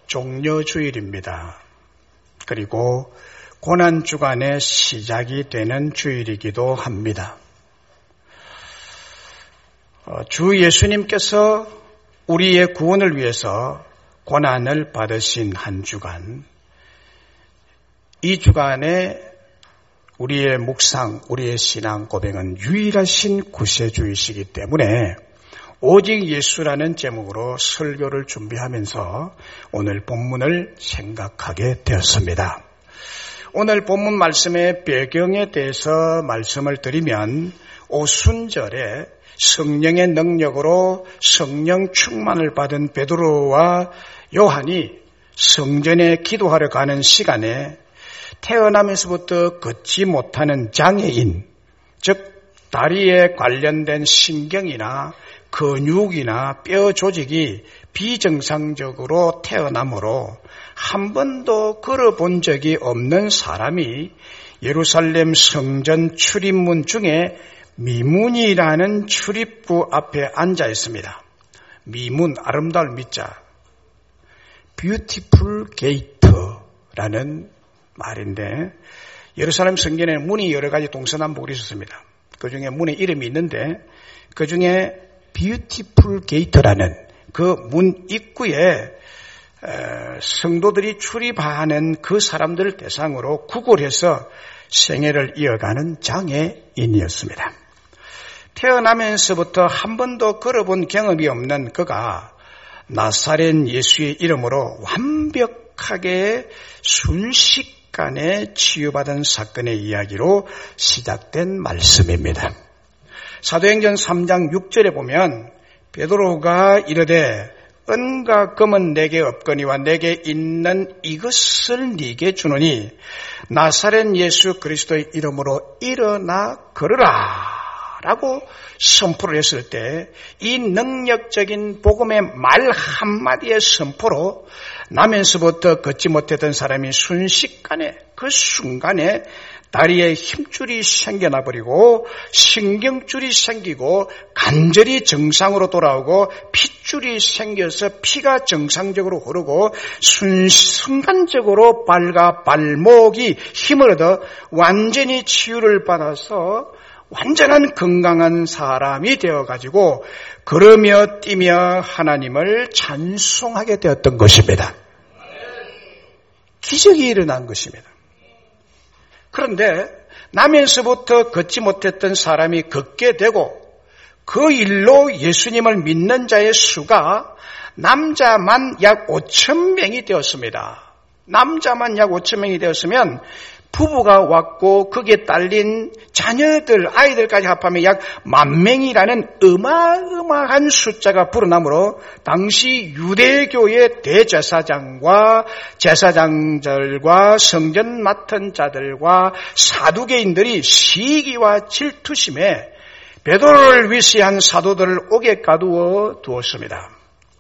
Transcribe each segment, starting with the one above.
종려주일입니다. 그리고 고난주간의 시작이 되는 주일이기도 합니다. 주 예수님께서 우리의 구원을 위해서 고난을 받으신 한 주간, 이 주간에 우리의 묵상, 우리의 신앙 고백은 유일하신 구세주이시기 때문에 오직 예수라는 제목으로 설교를 준비하면서 오늘 본문을 생각하게 되었습니다. 오늘 본문 말씀의 배경에 대해서 말씀을 드리면 오순절에 성령의 능력으로 성령 충만을 받은 베드로와 요한이 성전에 기도하러 가는 시간에 태어나면서부터 걷지 못하는 장애인, 즉 다리에 관련된 신경이나 근육이나 뼈 조직이 비정상적으로 태어나므로 한 번도 걸어본 적이 없는 사람이 예루살렘 성전 출입문 중에 미문이라는 출입구 앞에 앉아 있습니다. 미문, 아름다울 미자, 뷰티풀 게이트라는 말인데, 예루살렘 성전에는 문이 여러 가지 동서남북으로 있었습니다. 그 중에 문에 이름이 있는데, 그 중에 뷰티풀 게이트라는 그 문 입구에 성도들이 출입하는 그 사람들을 대상으로 구걸해서 생애를 이어가는 장애인이었습니다. 태어나면서부터 한 번도 걸어본 경험이 없는 그가 나사렛 예수의 이름으로 완벽하게 순식간에 치유받은 사건의 이야기로 시작된 말씀입니다. 사도행전 3장 6절에 보면 베드로가 이르되 은과 금은 내게 없거니와 내게 있는 이것을 네게 주노니 나사렛 예수 그리스도의 이름으로 일어나 걸으라 라고 선포를 했을 때 이 능력적인 복음의 말 한마디의 선포로 나면서부터 걷지 못했던 사람이 순식간에, 그 순간에 다리에 힘줄이 생겨나 버리고 신경줄이 생기고 관절이 정상으로 돌아오고 핏줄이 생겨서 피가 정상적으로 흐르고 순간적으로 발과 발목이 힘을 얻어 완전히 치유를 받아서 완전한 건강한 사람이 되어가지고 걸으며 뛰며 하나님을 찬송하게 되었던 것입니다. 기적이 일어난 것입니다. 그런데 나면서부터 걷지 못했던 사람이 걷게 되고 그 일로 예수님을 믿는 자의 수가 남자만 약 5,000명이 되었습니다. 남자만 약 5,000명이 되었으면 부부가 왔고 거기에 딸린 자녀들, 아이들까지 합하면 약 10,000명이라는 어마어마한 숫자가 불어나므로 당시 유대교의 대제사장과 제사장들과 성전 맡은 자들과 사두개인들이 시기와 질투심에 베드로를 위시한 사도들을 옥에 가두어 두었습니다.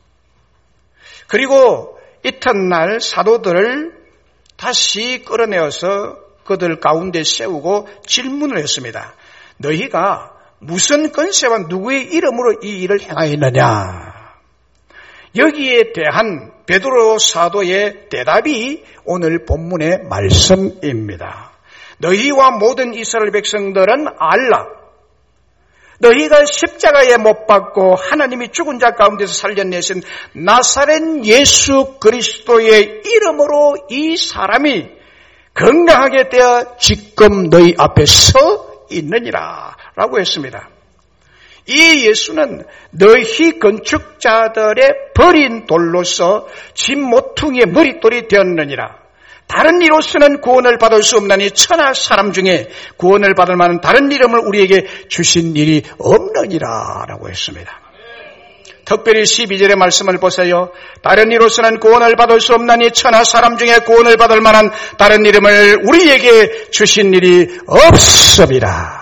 그리고 이튿날 사도들을 다시 끌어내어서 그들 가운데 세우고 질문을 했습니다. 너희가 무슨 권세와 누구의 이름으로 이 일을 행하였느냐? 여기에 대한 베드로 사도의 대답이 오늘 본문의 말씀입니다. 너희와 모든 이스라엘 백성들은 알라. 너희가 십자가에 못 박고 하나님이 죽은 자 가운데서 살려내신 나사렛 예수 그리스도의 이름으로 이 사람이 건강하게 되어 지금 너희 앞에 서 있느니라 라고 했습니다. 이 예수는 너희 건축자들의 버린 돌로서 집 모퉁이의 머릿돌이 되었느니라. 다른 이로서는 구원을 받을 수 없나니 천하 사람 중에 구원을 받을 만한 다른 이름을 우리에게 주신 일이 없느니라 라고 했습니다. 특별히 12절의 말씀을 보세요. 다른 이로서는 구원을 받을 수 없나니 천하 사람 중에 구원을 받을 만한 다른 이름을 우리에게 주신 일이 없습니다.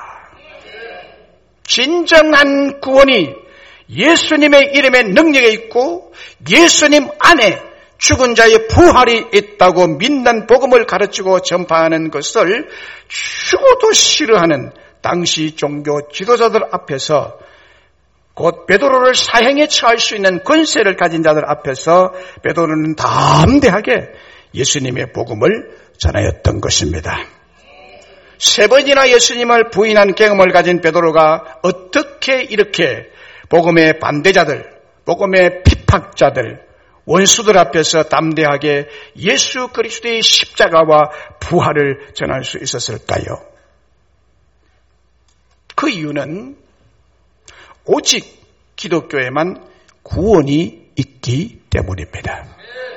진정한 구원이 예수님의 이름에 능력이 있고 예수님 안에 죽은 자의 부활이 있다고 믿는 복음을 가르치고 전파하는 것을 죽어도 싫어하는 당시 종교 지도자들 앞에서 곧 베드로를 사형에 처할 수 있는 권세를 가진 자들 앞에서 베드로는 담대하게 예수님의 복음을 전하였던 것입니다. 3번이나 예수님을 부인한 경험을 가진 베드로가 어떻게 이렇게 복음의 반대자들, 복음의 핍박자들, 원수들 앞에서 담대하게 예수 그리스도의 십자가와 부활을 전할 수 있었을까요? 그 이유는 오직 기독교에만 구원이 있기 때문입니다.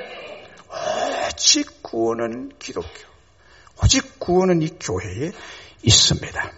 오직 구원은 기독교, 오직 구원은 이 교회에 있습니다.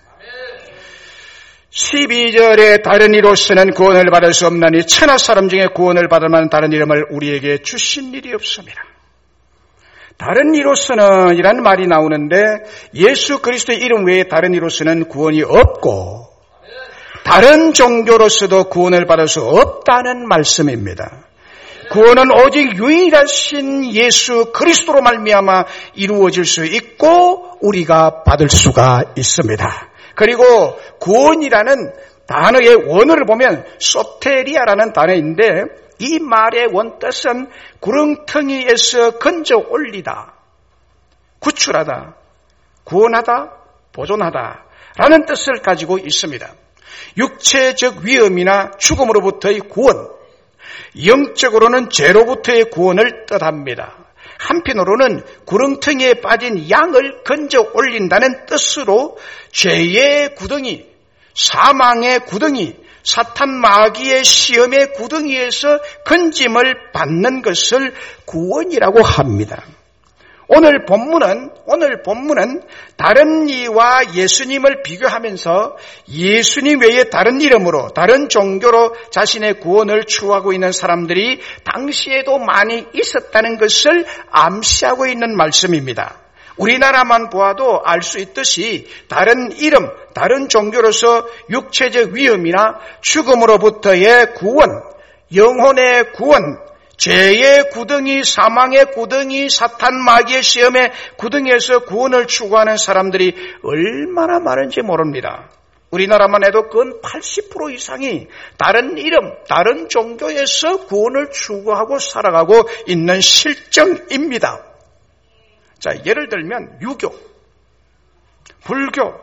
12절에 다른 이로서는 구원을 받을 수 없나니 천하 사람 중에 구원을 받을 만한 다른 이름을 우리에게 주신 일이 없습니다. 다른 이로서는 이라는 말이 나오는데 예수 그리스도의 이름 외에 다른 이로서는 구원이 없고 다른 종교로서도 구원을 받을 수 없다는 말씀입니다. 구원은 오직 유일하신 예수 그리스도로 말미암아 이루어질 수 있고 우리가 받을 수가 있습니다. 그리고 구원이라는 단어의 원어를 보면 소테리아라는 단어인데 이 말의 원뜻은 구렁텅이에서 건져 올리다, 구출하다, 구원하다, 보존하다 라는 뜻을 가지고 있습니다. 육체적 위험이나 죽음으로부터의 구원, 영적으로는 죄로부터의 구원을 뜻합니다. 한편으로는 구렁텅이에 빠진 양을 건져 올린다는 뜻으로 죄의 구덩이, 사망의 구덩이, 사탄 마귀의 시험의 구덩이에서 건짐을 받는 것을 구원이라고 합니다. 오늘 본문은 다른 이와 예수님을 비교하면서 예수님 외에 다른 이름으로, 다른 종교로 자신의 구원을 추구하고 있는 사람들이 당시에도 많이 있었다는 것을 암시하고 있는 말씀입니다. 우리나라만 보아도 알 수 있듯이 다른 이름, 다른 종교로서 육체적 위험이나 죽음으로부터의 구원, 영혼의 구원, 죄의 구덩이, 사망의 구덩이, 사탄 마귀의 시험의 구덩이에서 구원을 추구하는 사람들이 얼마나 많은지 모릅니다. 우리나라만 해도 근 80% 이상이 다른 이름, 다른 종교에서 구원을 추구하고 살아가고 있는 실정입니다. 자, 예를 들면 유교, 불교,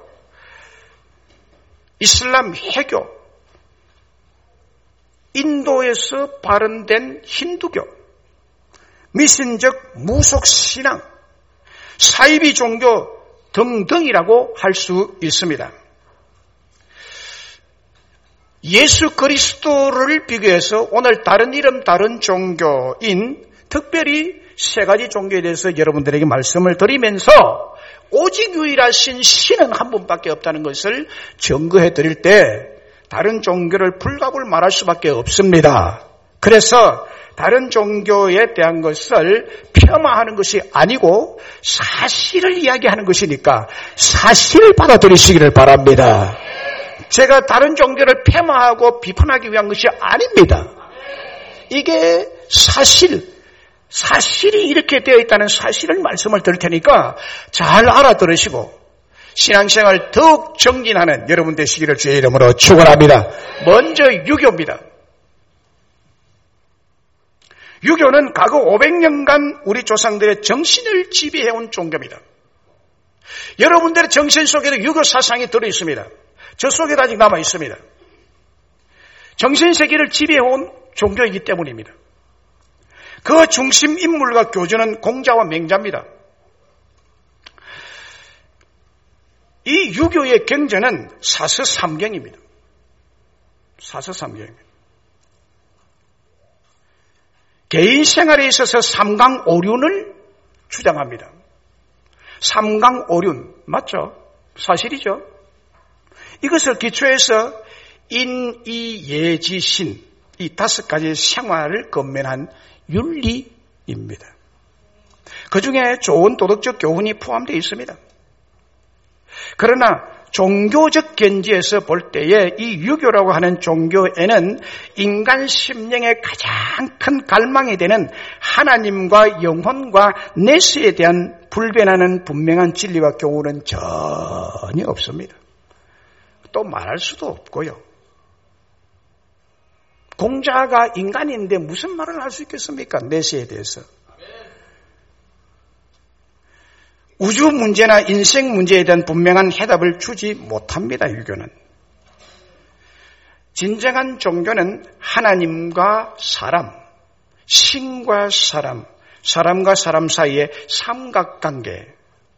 이슬람, 해교, 인도에서 발현된 힌두교, 미신적 무속신앙, 사이비 종교 등등이라고 할 수 있습니다. 예수 그리스도를 비교해서 오늘 다른 이름, 다른 종교인 특별히 3가지 종교에 대해서 여러분들에게 말씀을 드리면서 오직 유일하신 신은 한 분밖에 없다는 것을 증거해 드릴 때 다른 종교를 불갑을 말할 수밖에 없습니다. 그래서 다른 종교에 대한 것을 폄하하는 것이 아니고 사실을 이야기하는 것이니까 사실을 받아들이시기를 바랍니다. 제가 다른 종교를 폄하하고 비판하기 위한 것이 아닙니다. 이게 사실이 이렇게 되어 있다는 사실을 말씀을 드릴 테니까 잘 알아들으시고 신앙생활 더욱 정진하는 여러분 되시기를 주의 이름으로 축원합니다. 먼저 유교입니다. 유교는 과거 500년간 우리 조상들의 정신을 지배해온 종교입니다. 여러분들의 정신 속에도 유교 사상이 들어있습니다. 저 속에도 아직 남아있습니다. 정신세계를 지배해온 종교이기 때문입니다. 그 중심 인물과 교주는 공자와 맹자입니다. 이 유교의 경전은 사서삼경입니다. 사서삼경입니다. 개인 생활에 있어서 삼강오륜을 주장합니다. 삼강오륜 맞죠? 사실이죠. 이것을 기초해서 인이예지신 이 5가지 생활을 건면한 윤리입니다. 그 중에 좋은 도덕적 교훈이 포함되어 있습니다. 그러나 종교적 견지에서 볼 때에 이 유교라고 하는 종교에는 인간 심령의 가장 큰 갈망이 되는 하나님과 영혼과 내세에 대한 불변하는 분명한 진리와 교훈은 전혀 없습니다. 또 말할 수도 없고요. 공자가 인간인데 무슨 말을 할 수 있겠습니까? 내세에 대해서. 우주 문제나 인생 문제에 대한 분명한 해답을 주지 못합니다. 유교는. 진정한 종교는 하나님과 사람, 신과 사람, 사람과 사람 사이의 삼각관계에서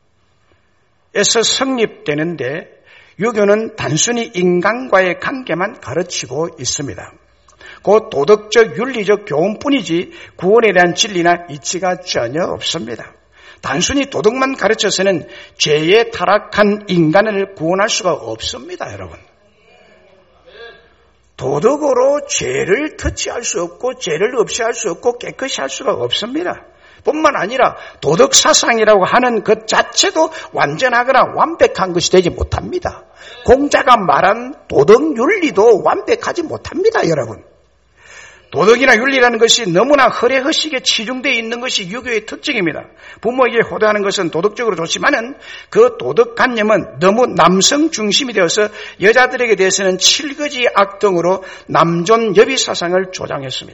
성립되는데 유교는 단순히 인간과의 관계만 가르치고 있습니다. 그 도덕적, 윤리적 교훈뿐이지 구원에 대한 진리나 이치가 전혀 없습니다. 단순히 도덕만 가르쳐서는 죄에 타락한 인간을 구원할 수가 없습니다, 여러분. 도덕으로 죄를 터치할 수 없고 죄를 없이 할 수 없고 깨끗이 할 수가 없습니다. 뿐만 아니라 도덕 사상이라고 하는 것 자체도 완전하거나 완벽한 것이 되지 못합니다. 공자가 말한 도덕 윤리도 완벽하지 못합니다, 여러분. 도덕이나 윤리라는 것이 너무나 허례허식에 치중되어 있는 것이 유교의 특징입니다. 부모에게 호도하는 것은 도덕적으로 좋지만은 그 도덕관념은 너무 남성 중심이 되어서 여자들에게 대해서는 칠거지 악등으로 남존 여비 사상을 조장했습니다.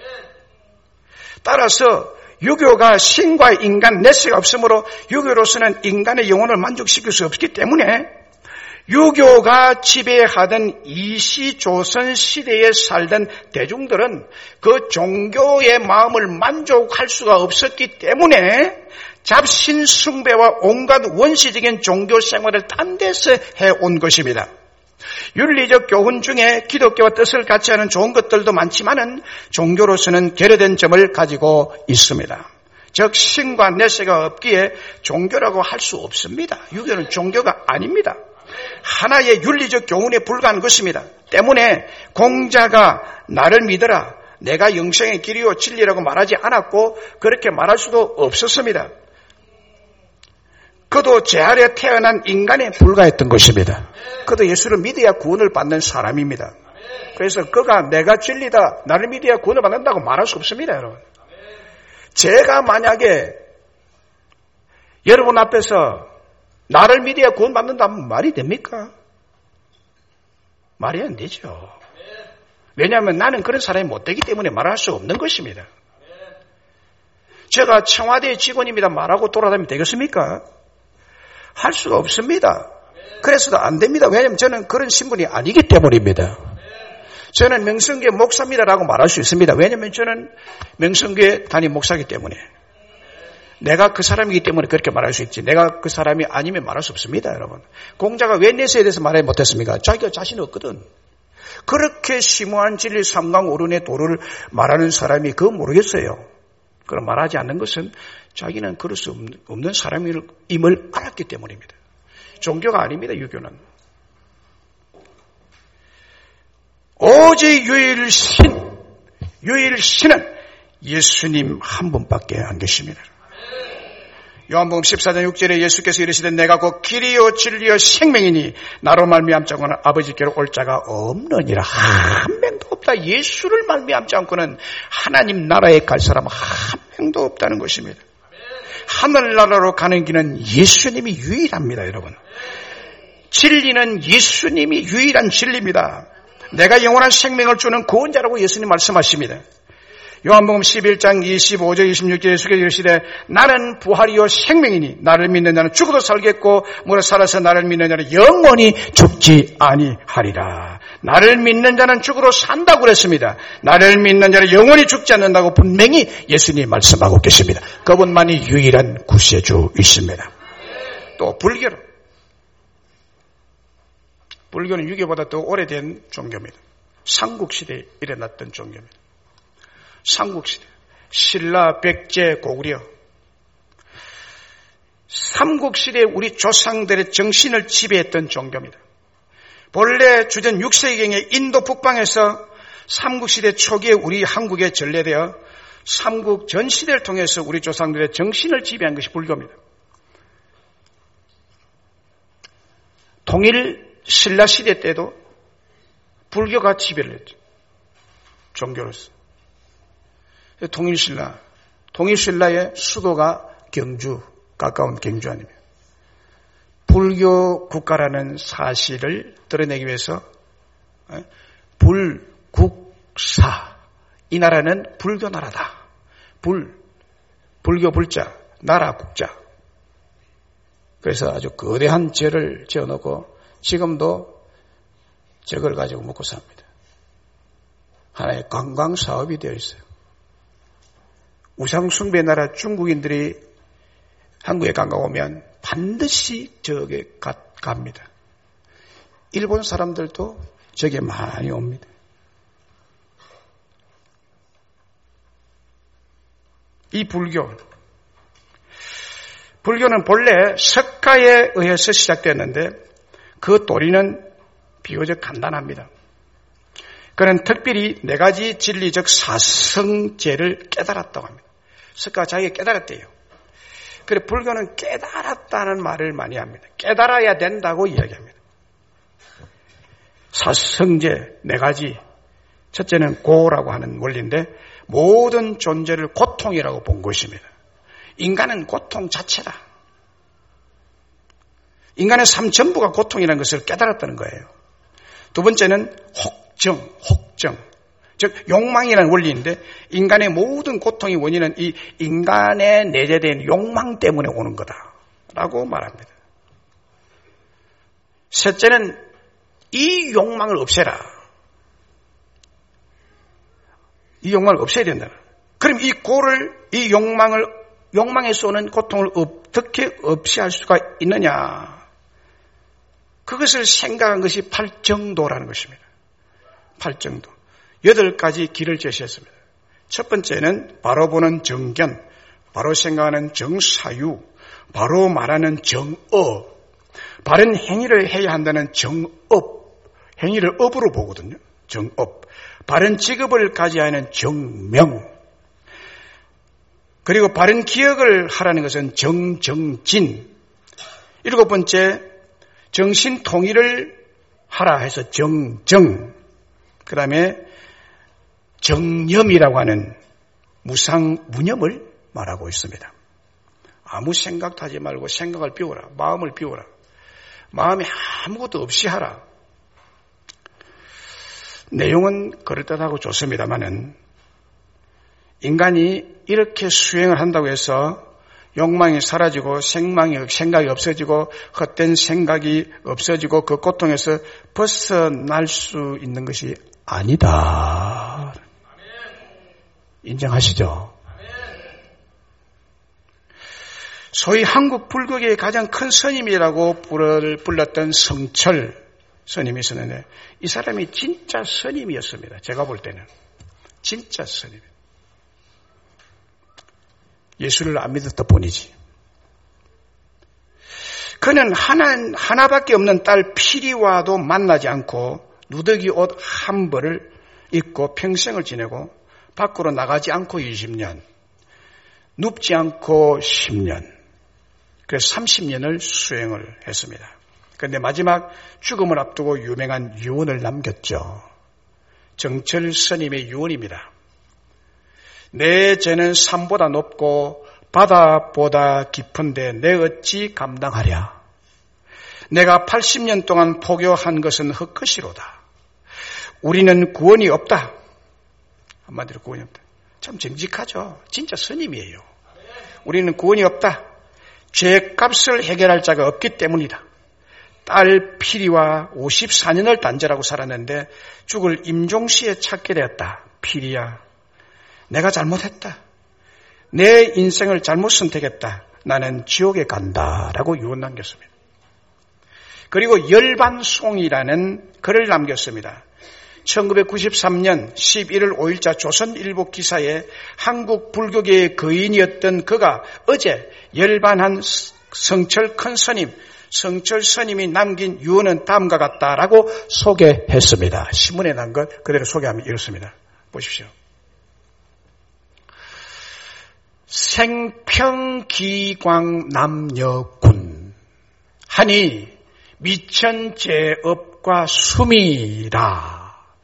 따라서 유교가 신과 인간 내세가 없으므로 유교로서는 인간의 영혼을 만족시킬 수 없기 때문에 유교가 지배하던 이시조선 시대에 살던 대중들은 그 종교의 마음을 만족할 수가 없었기 때문에 잡신 숭배와 온갖 원시적인 종교 생활을 딴 데서 해온 것입니다. 윤리적 교훈 중에 기독교와 뜻을 같이 하는 좋은 것들도 많지만은 종교로서는 결여된 점을 가지고 있습니다. 즉 신과 내세가 없기에 종교라고 할 수 없습니다. 유교는 종교가 아닙니다. 하나의 윤리적 교훈에 불과한 것입니다. 때문에 공자가 나를 믿어라, 내가 영생의 길이요 진리라고 말하지 않았고 그렇게 말할 수도 없었습니다. 그도 제 아래 태어난 인간에 불과했던 것입니다. 그도 예수를 믿어야 구원을 받는 사람입니다. 그래서 그가 내가 진리다, 나를 믿어야 구원을 받는다고 말할 수 없습니다, 여러분. 제가 만약에 여러분 앞에서 나를 믿어야 구원 받는다면 말이 됩니까? 말이 안 되죠. 왜냐하면 나는 그런 사람이 못 되기 때문에 말할 수 없는 것입니다. 제가 청와대 직원입니다 말하고 돌아다니면 되겠습니까? 할 수가 없습니다. 그래서도 안 됩니다. 왜냐하면 저는 그런 신분이 아니기 때문입니다. 저는 명성교회 목사입니다라고 말할 수 있습니다. 왜냐하면 저는 명성교회 담임 목사이기 때문에. 내가 그 사람이기 때문에 그렇게 말할 수 있지. 내가 그 사람이 아니면 말할 수 없습니다, 여러분. 공자가 왜 내세에 대해서 말하지 못했습니까? 자기가 자신이 없거든. 그렇게 심오한 진리 삼강오륜의 도를 말하는 사람이 그거 모르겠어요. 그럼 말하지 않는 것은 자기는 그럴 수 없는 사람임을 알았기 때문입니다. 종교가 아닙니다, 유교는. 오직 유일신은 예수님 한 분밖에 안 계십니다. 요한복음 14장 6절에 예수께서 이르시되 내가 곧 길이요 진리요 생명이니 나로 말미암지 않고는 아버지께로 올 자가 없느니라. 한 명도 없다. 예수를 말미암지 않고는 하나님 나라에 갈 사람 한 명도 없다는 것입니다. 하늘나라로 가는 길은 예수님이 유일합니다, 여러분. 진리는 예수님이 유일한 진리입니다. 내가 영원한 생명을 주는 구원자라고 예수님 말씀하십니다. 요한복음 11장 25절 26절에 예수께서 이르시되 나는 부활이요 생명이니 나를 믿는 자는 죽어도 살겠고 무릇 살아서 나를 믿는 자는 영원히 죽지 아니하리라. 나를 믿는 자는 죽어도 산다고 그랬습니다. 나를 믿는 자는 영원히 죽지 않는다고 분명히 예수님이 말씀하고 계십니다. 그분만이 유일한 구세주이십니다. 또 불교는 유교보다 더 오래된 종교입니다. 삼국시대에 일어났던 종교입니다. 삼국시대, 신라, 백제, 고구려. 삼국시대 우리 조상들의 정신을 지배했던 종교입니다. 본래 주전 6세기경에 인도 북방에서 삼국시대 초기에 우리 한국에 전래되어 삼국 전시대를 통해서 우리 조상들의 정신을 지배한 것이 불교입니다. 통일 신라시대 때도 불교가 지배를 했죠. 종교로서. 통일신라의 수도가 경주, 가까운 경주 아닙니다. 불교 국가라는 사실을 드러내기 위해서 불국 불사. 이 나라는 불교 나라다. 불교 불자, 나라 국자. 그래서 아주 거대한 절을 지어놓고 지금도 저걸 가지고 먹고 삽니다. 하나의 관광 사업이 되어 있어요. 우상숭배 나라 중국인들이 한국에 관광 오면 반드시 저게 갑니다. 일본 사람들도 저게 많이 옵니다. 이 불교는 본래 석가에 의해서 시작됐는데 그 도리는 비교적 간단합니다. 그는 특별히 4가지 진리적 사성제를 깨달았다고 합니다. 석가가 자기가 깨달았대요. 그래 불교는 깨달았다는 말을 많이 합니다. 깨달아야 된다고 이야기합니다. 사성제 4가지. 첫째는 고라고 하는 원리인데 모든 존재를 고통이라고 본 것입니다. 인간은 고통 자체다. 인간의 삶 전부가 고통이라는 것을 깨달았다는 거예요. 두 번째는 혹정. 즉 욕망이라는 원리인데 인간의 모든 고통의 원인은 이 인간의 내재된 욕망 때문에 오는 거다라고 말합니다. 셋째는 이 욕망을 없애라. 이 욕망을 없애야 된다. 그럼 이 욕망에서 오는 고통을 어떻게 없애할 수가 있느냐? 그것을 생각한 것이 팔정도라는 것입니다. 팔정도. 8가지 길을 제시했습니다. 첫 번째는 바로 보는 정견, 바로 생각하는 정사유, 바로 말하는 정어, 바른 행위를 해야 한다는 정업, 행위를 업으로 보거든요. 정업. 바른 직업을 가져야 하는 정명. 그리고 바른 기억을 하라는 것은 정진. 7번째, 정신 통일을 하라 해서 정정. 그 다음에 정념이라고 하는 무상무념을 말하고 있습니다. 아무 생각도 하지 말고 생각을 비워라. 마음을 비워라. 마음에 아무것도 없이 하라. 내용은 그럴듯하고 좋습니다만은 인간이 이렇게 수행을 한다고 해서 욕망이 사라지고 생각이 없어지고 헛된 생각이 없어지고 그 고통에서 벗어날 수 있는 것이 아니다. 인정하시죠? 소위 한국 불교계의 가장 큰 스님이라고 불렀던 성철 스님이 있었는데 이 사람이 진짜 스님이었습니다. 제가 볼 때는. 진짜 스님. 예수를 안 믿었다 뿐이지. 그는 하나밖에 없는 딸 피리와도 만나지 않고 누더기 옷 한 벌을 입고 평생을 지내고 밖으로 나가지 않고 20년, 눕지 않고 10년, 그래서 30년을 수행을 했습니다. 그런데 마지막 죽음을 앞두고 유명한 유언을 남겼죠. 정철 스님의 유언입니다. 내 죄는 산보다 높고 바다보다 깊은데 내 어찌 감당하랴. 내가 80년 동안 포교한 것은 헛것이로다. 우리는 구원이 없다. 한마디로 구원이 없다. 참 정직하죠. 진짜 스님이에요. 우리는 구원이 없다. 죄값을 해결할 자가 없기 때문이다. 딸 피리와 54년을 단절하고 살았는데 죽을 임종시에 찾게 되었다. 피리야, 내가 잘못했다. 내 인생을 잘못 선택했다. 나는 지옥에 간다라고 유언 남겼습니다. 그리고 열반송이라는 글을 남겼습니다. 1993년 11월 5일자 조선일보 기사에 한국 불교계의 거인이었던 그가 어제 열반한 성철 큰 스님, 성철 스님이 남긴 유언은 다음과 같다라고 소개했습니다. 신문에 난 것 그대로 소개하면 이렇습니다. 보십시오. 생평기광남여군 하니 미천제업과 수미라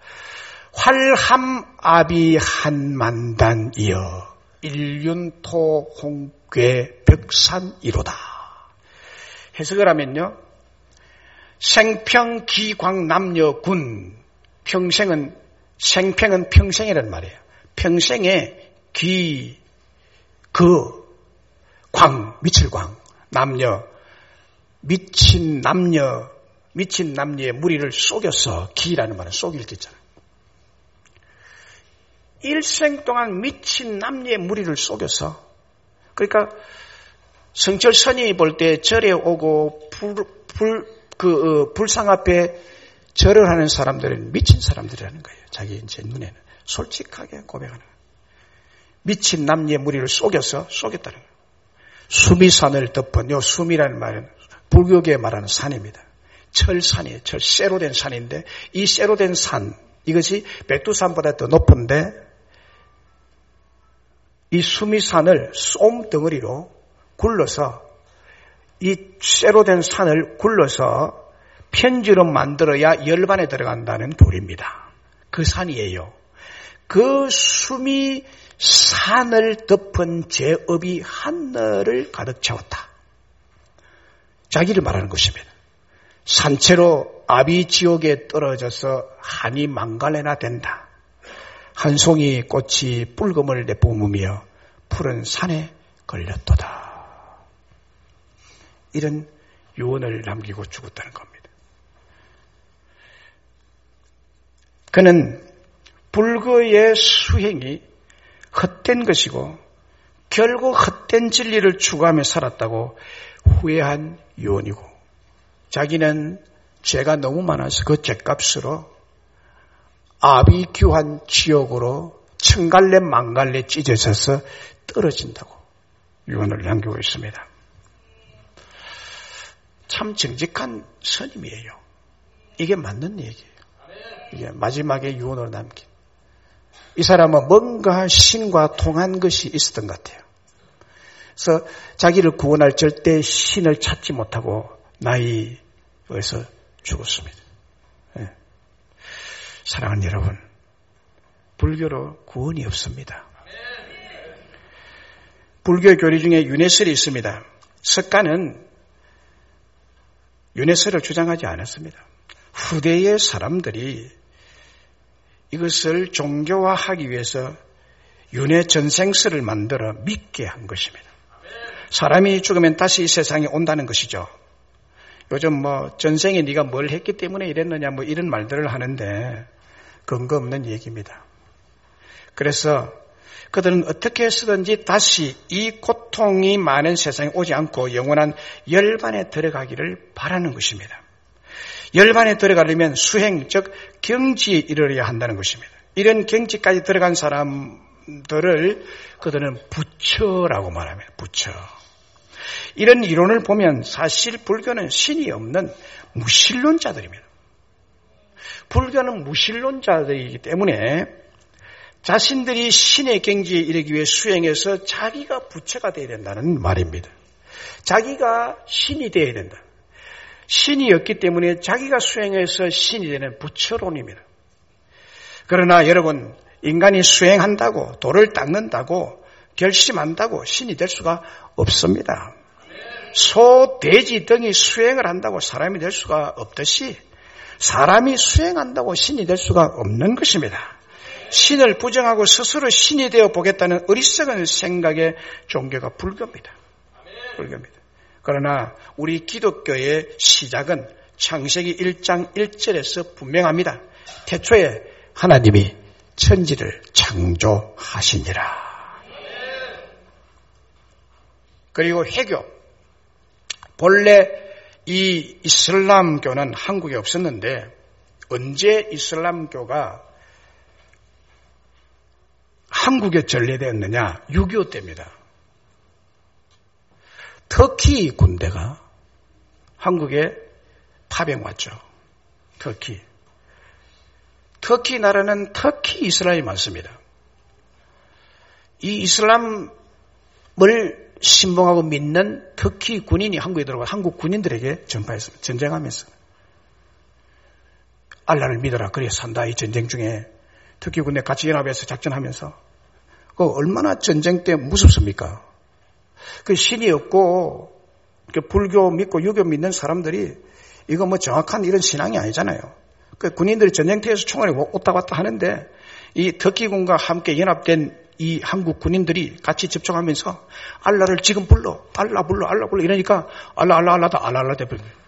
활함아비한만단이여 일륜토 홍괴 벽산이로다. 해석을 하면요, 생평기광남여군, 평생은 생평은 평생이란 말이에요. 평생에 기, 광, 미칠 광, 남녀, 미친 남녀의 무리를 속여서, 기라는 말은 속일 뜻이잖아요. 일생 동안 미친 남녀의 무리를 속여서, 그러니까 성철 스님이 볼 때 절에 오고 불상 앞에 절을 하는 사람들은 미친 사람들이라는 거예요. 자기 이제 눈에는 솔직하게 고백하는 거예요. 미친 남녀의 무리를 속였다는 거예요. 수미산을 덮은, 요 수미라는 말은 불교계에 말하는 산입니다. 철산이에요. 쇠로 된 산인데, 이 쇠로 된 산, 이것이 백두산보다 더 높은데, 이 수미산을 쏨덩어리로 굴러서, 이 쇠로 된 산을 굴러서 편지로 만들어야 열반에 들어간다는 교리입니다. 그 산이에요. 그 수미산을 덮은 제업이 하늘을 가득 채웠다. 자기를 말하는 것입니다. 산채로 아비지옥에 떨어져서 한이 망갈래나 된다. 한 송이 꽃이 붉음을 내뿜으며 푸른 산에 걸렸도다. 이런 유언을 남기고 죽었다는 겁니다. 그는 불교의 수행이 헛된 것이고 결국 헛된 진리를 추구하며 살았다고 후회한 유언이고, 자기는 죄가 너무 많아서 그 죄값으로 아비규한 지옥으로 천갈래 만갈래 찢어져서 떨어진다고 유언을 남기고 있습니다. 참 정직한 스님이에요. 이게 맞는 얘기예요. 이게 마지막에 유언으로 남긴. 이 사람은 뭔가 신과 통한 것이 있었던 것 같아요. 그래서 자기를 구원할 절대 신을 찾지 못하고 나이에서 죽었습니다. 네. 사랑하는 여러분, 불교로 구원이 없습니다. 불교 교리 중에 윤회설이 있습니다. 석가는 윤회설을 주장하지 않았습니다. 후대의 사람들이 이것을 종교화하기 위해서 윤회 전생설을 만들어 믿게 한 것입니다. 사람이 죽으면 다시 이 세상에 온다는 것이죠. 요즘 전생에 네가 뭘 했기 때문에 이랬느냐 이런 말들을 하는데 근거 없는 얘기입니다. 그래서 그들은 어떻게 해서든지 다시 이 고통이 많은 세상에 오지 않고 영원한 열반에 들어가기를 바라는 것입니다. 열반에 들어가려면 수행, 즉 경지에 이르러야 한다는 것입니다. 이런 경지까지 들어간 사람들을 그들은 부처라고 말합니다. 부처. 이런 이론을 보면 사실 불교는 신이 없는 무신론자들입니다. 불교는 무신론자들이기 때문에 자신들이 신의 경지에 이르기 위해 수행해서 자기가 부처가 되어야 된다는 말입니다. 자기가 신이 되어야 된다. 신이었기 때문에 자기가 수행해서 신이 되는 부처론입니다. 그러나 여러분, 인간이 수행한다고 도를 닦는다고 결심한다고 신이 될 수가 없습니다. 소, 돼지 등이 수행을 한다고 사람이 될 수가 없듯이 사람이 수행한다고 신이 될 수가 없는 것입니다. 신을 부정하고 스스로 신이 되어 보겠다는 어리석은 생각의 종교가 불교입니다. 불교입니다. 그러나 우리 기독교의 시작은 창세기 1장 1절에서 분명합니다. 태초에 하나님이 천지를 창조하시니라. 그리고 회교. 본래 이 이슬람교는 한국에 없었는데 언제 이슬람교가 한국에 전래되었느냐? 6.25 때입니다. 터키 군대가 한국에 파병 왔죠. 터키 나라는 터키 이슬람이 많습니다. 이 이슬람을 신봉하고 믿는 터키 군인이 한국에 들어가 한국 군인들에게 전파했습니다. 전쟁하면서. 알라를 믿어라. 그래야 산다. 이 전쟁 중에 터키 군대 같이 연합해서 작전하면서. 얼마나 전쟁 때 무섭습니까? 그 신이 없고 불교 믿고 유교 믿는 사람들이 이거 정확한 이런 신앙이 아니잖아요. 그 군인들이 전쟁터에서 총알이 왔다 갔다 하는데 이 터키군과 함께 연합된 이 한국 군인들이 같이 접촉하면서 알라를 지금 불러, 알라 불러, 알라 불러 이러니까 알라 돼버린 거예요.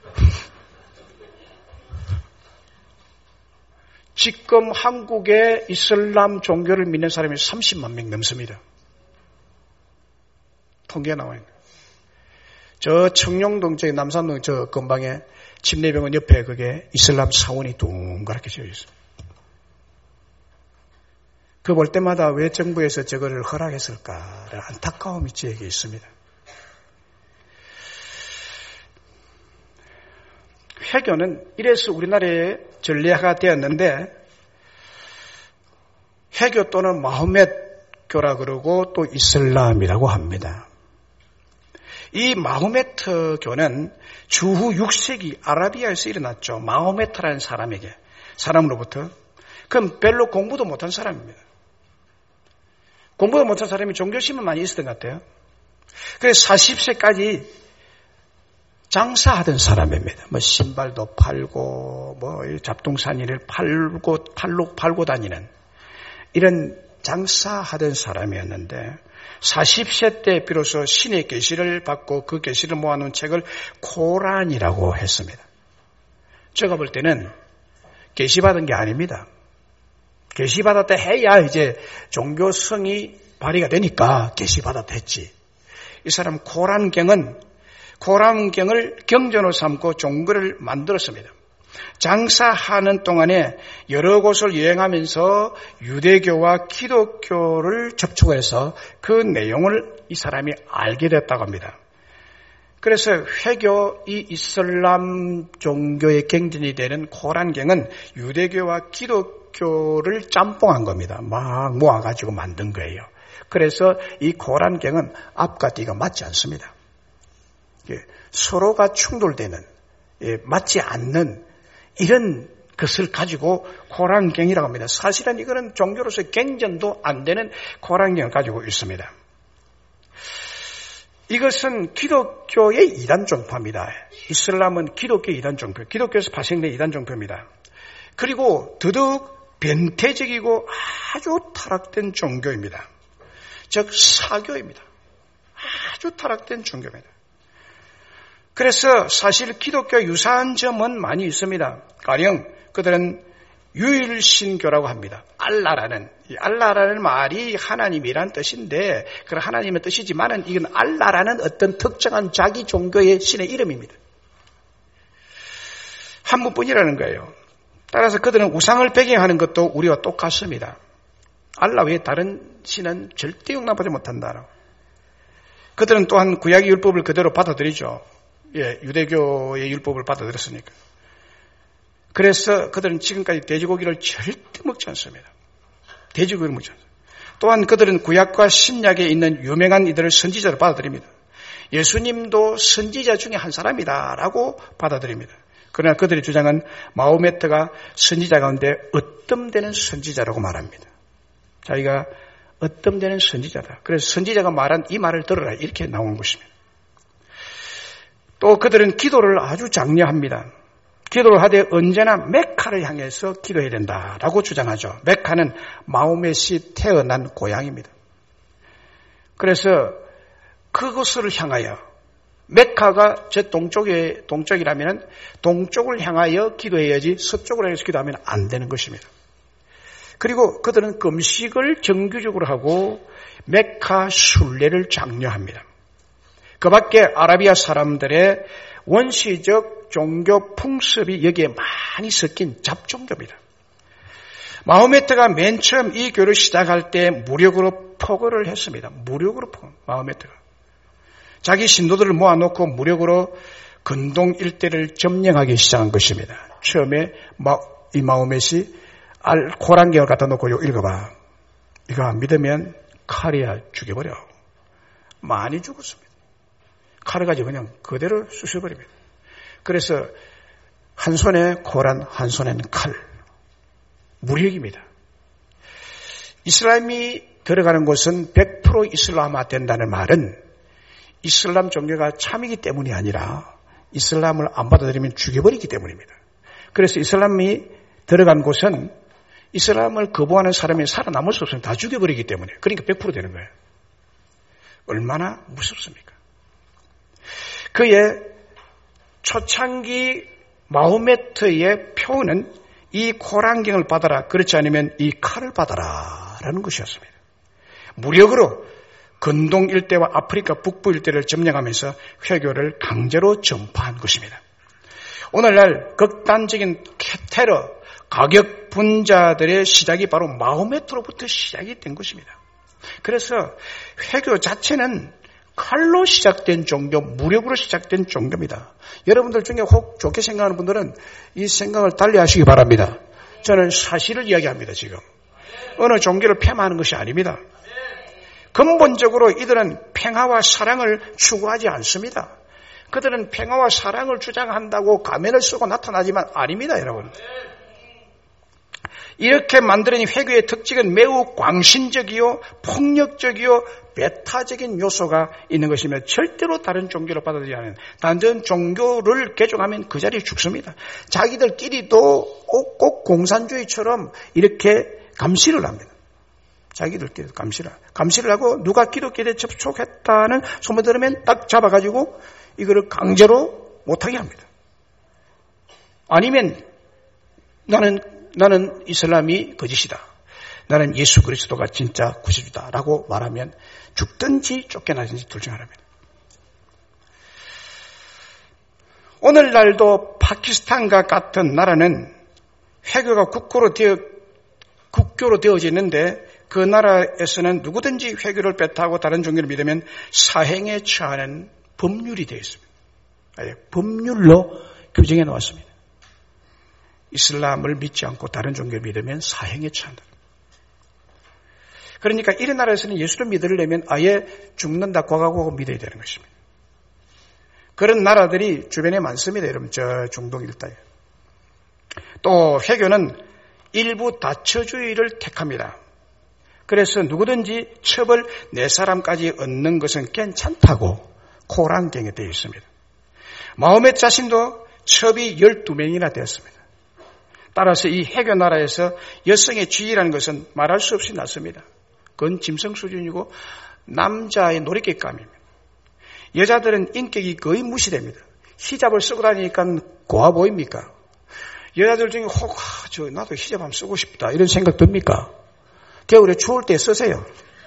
지금 한국에 이슬람 종교를 믿는 사람이 30만 명 넘습니다. 통계가 나와 있는 거예요. 저 청룡동, 저 남산동 저 근방에 침례병원 옆에 그게 이슬람 사원이 둥그렇게 지어 있습니다. 그 볼 때마다 왜 정부에서 저거를 허락했을까라는 안타까움이 저에게 있습니다. 회교는 이래서 우리나라의 전례가 되었는데 회교 또는 마호멧교라 그러고 또 이슬람이라고 합니다. 이 마호메트교는 주후 6세기 아라비아에서 일어났죠. 마호메트라는 사람으로부터. 그럼 별로 공부도 못한 사람입니다. 공부도 못한 사람이 종교심은 많이 있었던 것 같아요. 그래서 40세까지 장사하던 사람입니다. 뭐 신발도 팔고 뭐 잡동사니를 팔고 다니는 이런 장사하던 사람이었는데 40세 때 비로소 신의 계시를 받고 그 계시를 모아놓은 책을 코란이라고 했습니다. 제가 볼 때는 계시받은 게 아닙니다. 계시받았다 해야 이제 종교성이 발휘가 되니까 계시받았다 했지. 이 사람 코란경을 경전으로 삼고 종교를 만들었습니다. 장사하는 동안에 여러 곳을 여행하면서 유대교와 기독교를 접촉해서 그 내용을 이 사람이 알게 됐다고 합니다. 그래서 회교, 이 이슬람 종교의 경전이 되는 코란경은 유대교와 기독교를 짬뽕한 겁니다. 막 모아가지고 만든 거예요. 그래서 이 코란경은 앞과 뒤가 맞지 않습니다. 서로가 충돌되는, 맞지 않는 이런 것을 가지고 코란경이라고 합니다. 사실은 이거는 종교로서 경전도 안 되는 코란경을 가지고 있습니다. 이것은 기독교의 이단 종파입니다. 이슬람은 기독교의 이단 종파, 기독교에서 파생된 이단 종파입니다. 그리고 더더욱 변태적이고 아주 타락된 종교입니다. 즉 사교입니다. 아주 타락된 종교입니다. 그래서 사실 기독교 유사한 점은 많이 있습니다. 가령 그들은 유일신교라고 합니다. 알라라는 말이 하나님이란 뜻인데 그 하나님의 뜻이지만은 이건 알라라는 어떤 특정한 자기 종교의 신의 이름입니다. 한 분뿐이라는 거예요. 따라서 그들은 우상을 배경하는 것도 우리와 똑같습니다. 알라 외에 다른 신은 절대 용납하지 못한다. 그들은 또한 구약의 율법을 그대로 받아들이죠. 유대교의 율법을 받아들였으니까. 그래서 그들은 지금까지 돼지고기를 절대 먹지 않습니다. 돼지고기를 먹지 않습니다. 또한 그들은 구약과 신약에 있는 유명한 이들을 선지자로 받아들입니다. 예수님도 선지자 중에 한 사람이다라고 받아들입니다. 그러나 그들의 주장은 마호메트가 선지자 가운데 으뜸되는 선지자라고 말합니다. 자기가 으뜸되는 선지자다. 그래서 선지자가 말한 이 말을 들어라 이렇게 나온 것입니다. 또 그들은 기도를 아주 장려합니다. 기도를 하되 언제나 메카를 향해서 기도해야 된다라고 주장하죠. 메카는 마호멧이 태어난 고향입니다. 그래서 그곳을 향하여 메카가 저 동쪽이라면 동쪽을 향하여 기도해야지 서쪽으로 향해서 기도하면 안 되는 것입니다. 그리고 그들은 금식을 정규적으로 하고 메카 순례를 장려합니다. 그 밖에 아라비아 사람들의 원시적 종교 풍습이 여기에 많이 섞인 잡종교입니다. 마호메트가 맨 처음 이 교를 시작할 때 무력으로 포고를 했습니다. 무력으로 마호메트가. 자기 신도들을 모아놓고 무력으로 근동 일대를 점령하기 시작한 것입니다. 처음에 이 마호메트이 코란경을 갖다 놓고 읽어봐. 이거 안 믿으면 칼이야 죽여버려. 많이 죽었습니다. 칼을 가지고 그냥 그대로 쑤셔버립니다. 그래서 한 손에 코란, 한 손에는 칼. 무력입니다. 이슬람이 들어가는 곳은 100% 이슬람화 된다는 말은 이슬람 종교가 참이기 때문이 아니라 이슬람을 안 받아들이면 죽여버리기 때문입니다. 그래서 이슬람이 들어간 곳은 이슬람을 거부하는 사람이 살아남을 수 없으면 다 죽여버리기 때문에 그러니까 100% 되는 거예요. 얼마나 무섭습니까? 그의 초창기 마호메트의 표현은 이 코란경을 받아라, 그렇지 않으면 이 칼을 받아라 라는 것이었습니다. 무력으로 근동 일대와 아프리카 북부 일대를 점령하면서 회교를 강제로 전파한 것입니다. 오늘날 극단적인 테러, 가격 분자들의 시작이 바로 마호메트로부터 시작이 된 것입니다. 그래서 회교 자체는 칼로 시작된 종교, 무력으로 시작된 종교입니다. 여러분들 중에 혹 좋게 생각하는 분들은 이 생각을 달리 하시기 바랍니다. 저는 사실을 이야기합니다, 지금. 어느 종교를 폄하하는 것이 아닙니다. 근본적으로 이들은 평화와 사랑을 추구하지 않습니다. 그들은 평화와 사랑을 주장한다고 가면을 쓰고 나타나지만 아닙니다, 여러분. 이렇게 만들어진 회교의 특징은 매우 광신적이요, 폭력적이요, 배타적인 요소가 있는 것이며 절대로 다른 종교를 받아들이지 않은 다른 종교를 개종하면 그 자리에 죽습니다. 자기들끼리도 꼭 공산주의처럼 이렇게 감시를 합니다. 자기들끼리 감시를 하고 누가 기독교에 접촉했다는 소문 들으면 딱 잡아가지고 이거를 강제로 못하게 합니다. 아니면 나는 이슬람이 거짓이다. 나는 예수 그리스도가 진짜 구세주다라고 말하면 죽든지 쫓겨나든지 둘 중 하나입니다. 오늘날도 파키스탄과 같은 나라는 회교가 국교로 되어지는데 그 나라에서는 누구든지 회교를 배타하고 다른 종교를 믿으면 사형에 처하는 법률이 되어 있습니다. 법률로 규정해 놓았습니다. 이슬람을 믿지 않고 다른 종교를 믿으면 사형에 처한다. 그러니까 이런 나라에서는 예수를 믿으려면 아예 죽는다, 고가고 믿어야 되는 것입니다. 그런 나라들이 주변에 많습니다. 여러분, 저 중동 일대에. 또 회교는 일부 다처주의를 택합니다. 그래서 누구든지 첩을 4사람까지 얻는 것은 괜찮다고 코란경에 되어 있습니다. 마호멧 자신도 첩이 12명이나 되었습니다. 따라서 이 회교 나라에서 여성의 지위라는 것은 말할 수 없이 낮습니다. 그건 짐승 수준이고 남자의 놀이객감입니다. 여자들은 인격이 거의 무시됩니다. 히잡을 쓰고 다니니까 고와 보입니까? 여자들 중에 나도 히잡 한번 쓰고 싶다 이런 생각 듭니까? 겨울에 추울 때 쓰세요.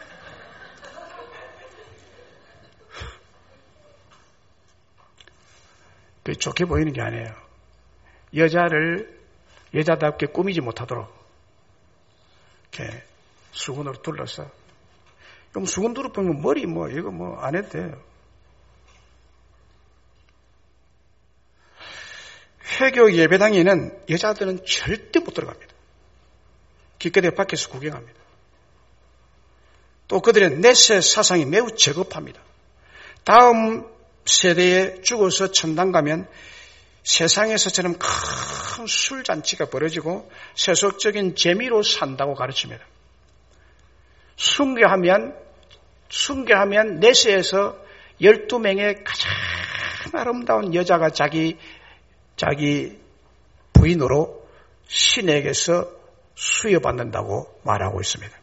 그게 좋게 보이는 게 아니에요. 여자를 여자답게 꾸미지 못하도록 이렇게 수건으로 둘러서. 그럼 수건 둘러보면 머리 이거 안 해도 돼요. 회교 예배당에는 여자들은 절대 못 들어갑니다. 기껏해 밖에서 구경합니다. 또 그들의 내세 사상이 매우 저급합니다. 다음 세대에 죽어서 천당 가면 세상에서처럼 큰 술잔치가 벌어지고 세속적인 재미로 산다고 가르칩니다. 숭배하면 내세에서 12명의 가장 아름다운 여자가 자기 부인으로 신에게서 수여받는다고 말하고 있습니다.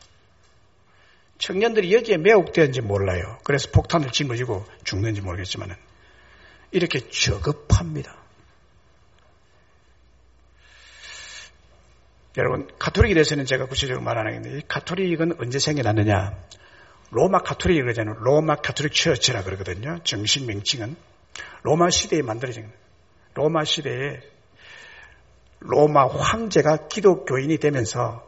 청년들이 여기에 매혹되었는지 몰라요. 그래서 폭탄을 짊어지고 죽는지 모르겠지만 이렇게 저급합니다. 여러분, 가톨릭에 대해서는 제가 구체적으로 말 안 하겠는데 이 가톨릭은 언제 생겨났느냐? 로마 가톨릭이 그러잖아요. 로마 가톨릭 처치라 그러거든요. 정식 명칭은. 로마 시대에 만들어진 거예요. 로마 시대에 로마 황제가 기독교인이 되면서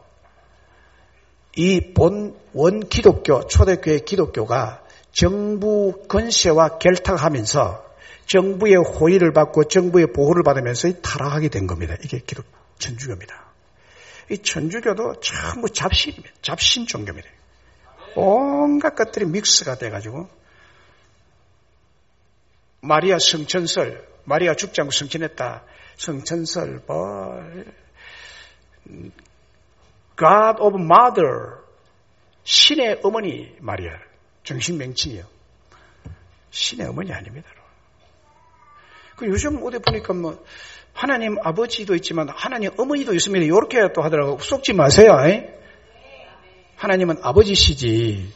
이 원 기독교, 초대교회 기독교가 정부 권세와 결탁하면서 정부의 호의를 받고 정부의 보호를 받으면서 타락하게 된 겁니다. 이게 천주교입니다. 이 천주교도 전부 잡신입니다. 잡신 종교입니다. 온갖 것들이 믹스가 돼가지고 마리아 성천설, 마리아 죽지 않고 성천했다. 성천설, God of Mother, 신의 어머니 마리아, 정식 명칭이요. 신의 어머니 아닙니다. 그 요즘 어디 보니까 뭐 하나님 아버지도 있지만 하나님 어머니도 있습니다. 이렇게 또 하더라고. 속지 마세요. 하나님은 아버지시지.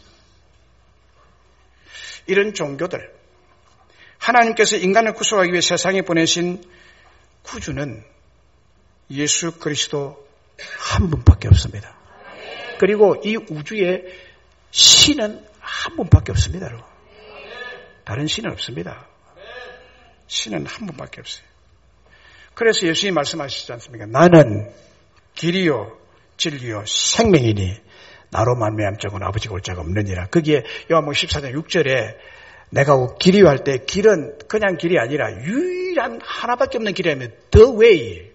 이런 종교들. 하나님께서 인간을 구속하기 위해 세상에 보내신 구주는 예수 그리스도 한 분밖에 없습니다. 그리고 이 우주에 신은 한 분밖에 없습니다. 여러분. 다른 신은 없습니다. 신은 한 분밖에 없어요. 그래서 예수님이 말씀하시지 않습니까? 나는 길이요 진리요 생명이니 나로 말미암 자고는 아버지가 올 자가 없느니라. 거기에 요한복음 14장 6절에 내가 길이요 할 때 길은 그냥 길이 아니라 유일한 하나밖에 없는 길이라면 the way.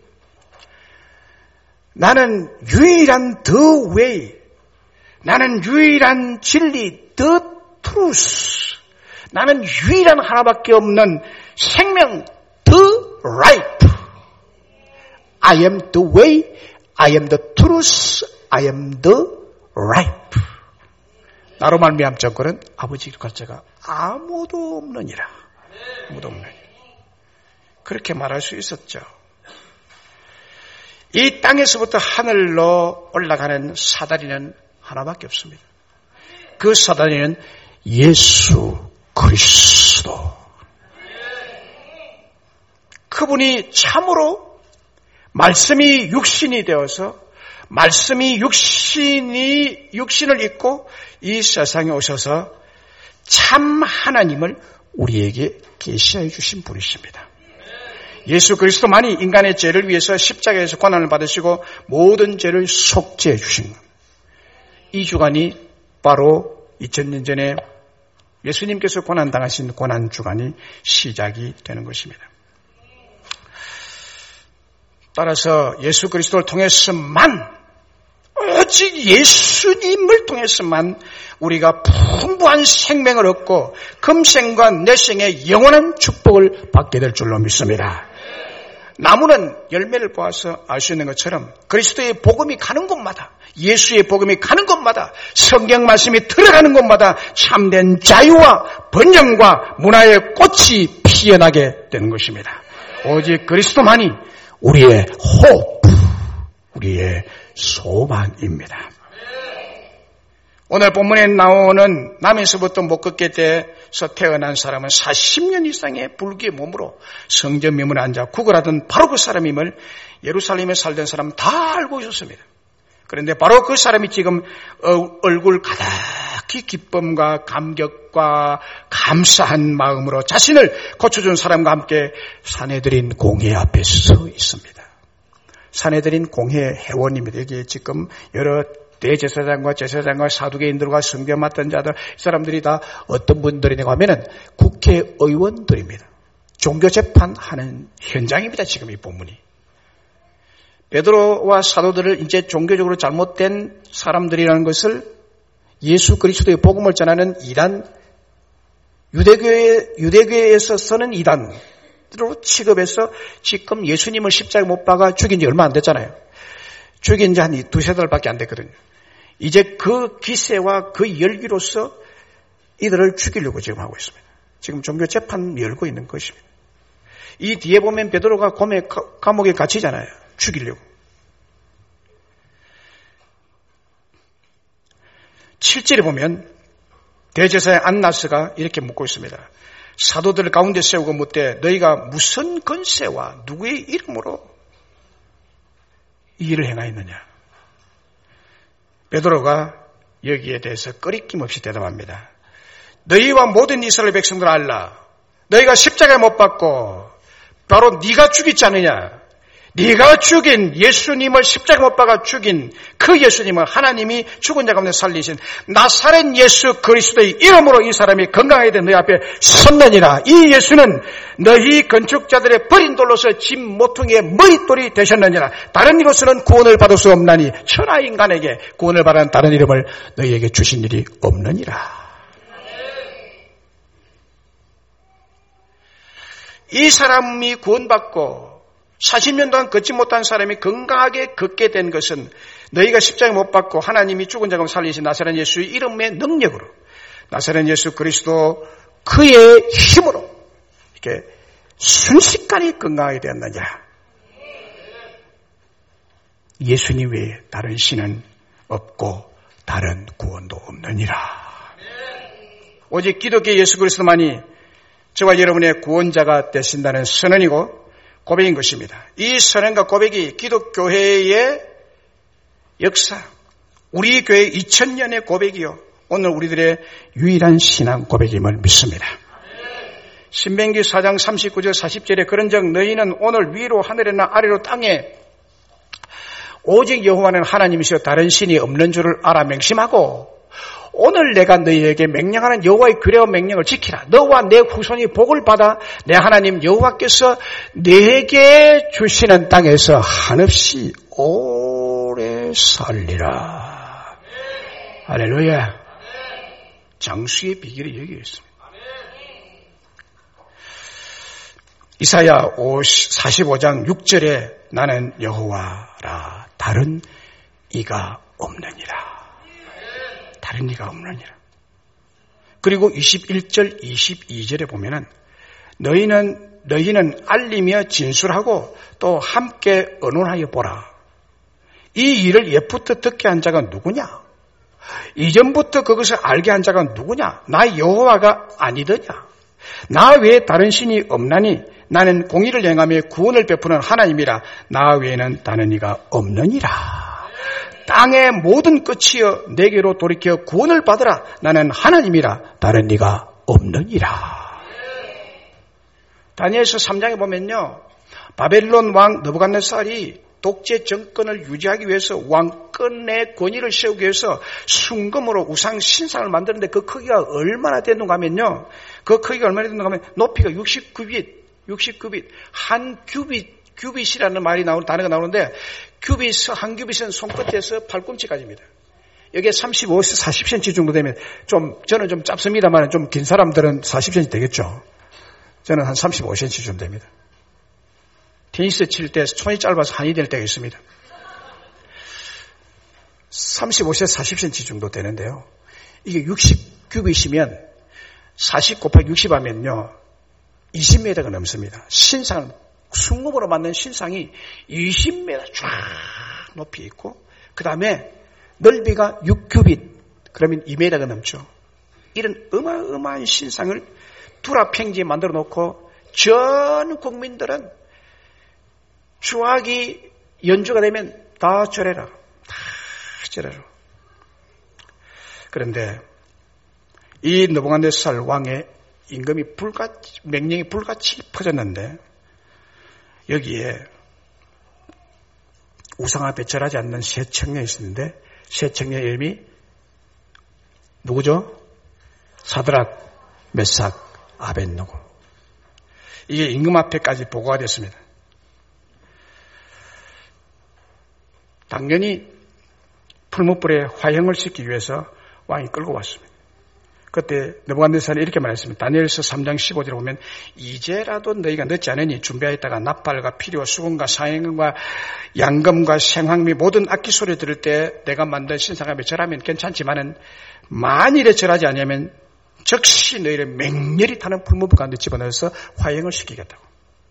나는 유일한 the way. 나는 유일한 진리 the truth. 나는 유일한 하나밖에 없는 생명 the life. I am the way. I am the truth. I am the life. 나로 말미암 자고는 아버지를 갈 자가 아무도 없느니라. 아무도 없느니라. 그렇게 말할 수 있었죠. 이 땅에서부터 하늘로 올라가는 사다리는 하나밖에 없습니다. 그 사다리는 예수 그리스도. 그분이 참으로 말씀이 육신이 되어서 말씀이 육신을 입고 이 세상에 오셔서 참 하나님을 우리에게 계시하여 주신 분이십니다. 예수 그리스도만이 인간의 죄를 위해서 십자가에서 고난을 받으시고 모든 죄를 속죄해 주신 겁니다. 이 주간이 바로 2000년 전에 예수님께서 고난당하신 고난주간이 시작이 되는 것입니다. 따라서 예수 그리스도를 통해서만 오직 예수님을 통해서만 우리가 풍부한 생명을 얻고 금생과 내생의 영원한 축복을 받게 될 줄로 믿습니다. 나무는 열매를 보아서 알 수 있는 것처럼 그리스도의 복음이 가는 곳마다 예수의 복음이 가는 곳마다 성경 말씀이 들어가는 곳마다 참된 자유와 번영과 문화의 꽃이 피어나게 되는 것입니다. 오직 그리스도만이 우리의 호흡, 우리의 소망입니다. 오늘 본문에 나오는 남에서부터 못 걷게 돼서 태어난 사람은 40년 이상의 불기의 몸으로 성전 명문에 앉아 구걸하던 바로 그 사람임을 예루살렘에 살던 사람은 다 알고 있었습니다. 그런데 바로 그 사람이 지금 얼굴 가득히 기쁨과 감격과 감사한 마음으로 자신을 고쳐준 사람과 함께 사내들인 공회 앞에 서 있습니다. 사내들인 공회 회원입니다. 여기 지금 여러 대제사장과 제사장과 사두개인들과 성경 맡은 자들, 이 사람들이 다 어떤 분들이냐고 하면은 국회의원들입니다. 종교재판하는 현장입니다. 지금 이 본문이. 베드로와 사도들을 이제 종교적으로 잘못된 사람들이라는 것을 예수 그리스도의 복음을 전하는 이단, 유대교에서 서는 이단으로 취급해서 지금 예수님을 십자가에 못 박아 죽인 지 얼마 안 됐잖아요. 죽인 지 한 두세 달밖에 안 됐거든요. 이제 그 기세와 그 열기로서 이들을 죽이려고 지금 하고 있습니다. 지금 종교 재판 열고 있는 것입니다. 이 뒤에 보면 베드로가 감옥에 갇히잖아요. 죽이려고. 7절에 보면 대제사의 안나스가 이렇게 묻고 있습니다. 사도들을 가운데 세우고 묻되 너희가 무슨 권세와 누구의 이름으로 이 일을 행하였느냐. 베드로가 여기에 대해서 꺼리낌 없이 대답합니다. 너희와 모든 이스라엘 백성들 알라. 너희가 십자가에 못 박고 바로 네가 죽였지 않느냐. 네가 죽인 예수님을 십자가에 못 박아 죽인 그 예수님을 하나님이 죽은 자 가운데 살리신 나사렛 예수 그리스도의 이름으로 이 사람이 건강하게 된 너희 앞에 섰느니라. 이 예수는 너희 건축자들의 버린 돌로서 집 모퉁이의 머릿돌이 되셨느니라. 다른 이로서는 구원을 받을 수 없나니 천하 인간에게 구원을 받는 다른 이름을 너희에게 주신 일이 없느니라. 이 사람이 구원받고 40년 동안 걷지 못한 사람이 건강하게 걷게 된 것은 너희가 십자가에 못 박고 하나님이 죽은 자 가운데 살리신 나사렛 예수의 이름의 능력으로 나사렛 예수 그리스도 그의 힘으로 이렇게 순식간에 건강하게 되었느냐? 예수님 외에 다른 신은 없고 다른 구원도 없느니라. 오직 기독교 예수 그리스도만이 저와 여러분의 구원자가 되신다는 선언이고 고백인 것입니다. 이 선언과 고백이 기독교회의 역사, 우리 교회 2000년의 고백이요, 오늘 우리들의 유일한 신앙 고백임을 믿습니다. 신명기 4장 39절 40절에 그런즉 너희는 오늘 위로 하늘이나 아래로 땅에 오직 여호와는 하나님이시여 다른 신이 없는 줄을 알아 맹심하고 오늘 내가 너희에게 명령하는 여호와의 규례와 명령을 지키라. 너와 내 후손이 복을 받아 내 하나님 여호와께서 너에게 주시는 땅에서 한없이 오래 살리라. 할렐루야. 장수의 비결이 여기에 있습니다. 이사야 45장 6절에 나는 여호와라 다른 이가 없느니라. 다른 이가 없느니라. 그리고 21절 22절에 보면은 너희는 알리며 진술하고 또 함께 언론하여 보라. 이 일을 옛부터 듣게 한 자가 누구냐? 이전부터 그것을 알게 한 자가 누구냐? 나 여호와가 아니더냐? 나 외에 다른 신이 없나니 나는 공의를 행하며 구원을 베푸는 하나님이라. 나 외에는 다른 이가 없느니라. 땅의 모든 끝이여 내게로 돌이켜 구원을 받으라. 나는 하나님이라. 다른 이가 없느니라. 다니엘서 3장에 보면요, 바벨론 왕 느부갓네살이 독재 정권을 유지하기 위해서 왕권의 권위를 세우기 위해서 순금으로 우상 신상을 만드는데 그 크기가 얼마나 됐는가 하면요, 그 크기가 얼마나 됐는가 하면 높이가 69빛 한 규빗이라는 말이 단어가 나오는데 한 규빗은 손끝에서 발꿈치까지입니다. 여기에 35에서 40cm 정도 되면 저는 좀 짧습니다만 좀 긴 사람들은 40cm 되겠죠. 저는 한 35cm 정도 됩니다. 테니스 칠 때 손이 짧아서 한이 될 때가 있습니다. 35에서 40cm 정도 되는데요. 이게 60규빗이면 40 곱하기 60 하면요 20m가 넘습니다. 신상, 순금으로 만든 신상이 20m 쫙 높이 있고 그 다음에 넓이가 6규빗, 그러면 2m가 넘죠. 이런 어마어마한 신상을 두라팽지에 만들어 놓고 전 국민들은 주악이 연주가 되면 다 절해라. 다 절해라. 그런데 이 느부갓네살 왕의 명령이 불같이 퍼졌는데 여기에 우상 앞에 절하지 않는 세 청년이 있었는데 세 청년의 이름이 누구죠? 사드락, 메삭, 아벳느고. 이게 임금 앞에까지 보고가 됐습니다. 당연히 풀무불에 화형을 시키기 위해서 왕이 끌고 왔습니다. 그때 느부갓네살이 이렇게 말했습니다. 다니엘서 3장 15절에 보면 이제라도 너희가 늦지 않으니 준비하였다가 납발과 필요, 수금과 사행과 양금과 생황 및 모든 악기 소리 들을 때 내가 만든 신상 앞에 절하면 괜찮지만은 만일에 절하지 않으면 즉시 너희를 맹렬히 타는 풀무불 가운데 집어넣어서 화형을 시키겠다고.